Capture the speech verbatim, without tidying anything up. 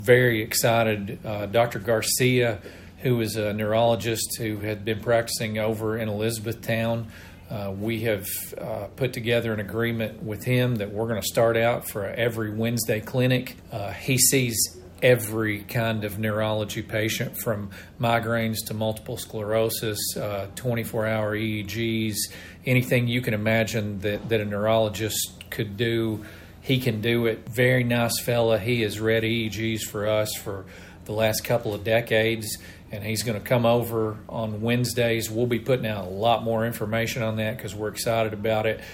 Very excited. Uh, Doctor Garcia, who is a neurologist who had been practicing over in Elizabethtown, uh, we have uh, put together an agreement with him that we're going to start out for every Wednesday clinic. Uh, he sees every kind of neurology patient, from migraines to multiple sclerosis, uh, twenty-four hour E E Gs, anything you can imagine that, that a neurologist could do, he can do it. Very nice fella. He has read E E Gs for us for the last couple of decades, and he's going to come over on Wednesdays. We'll be putting out a lot more information on that because we're excited about it.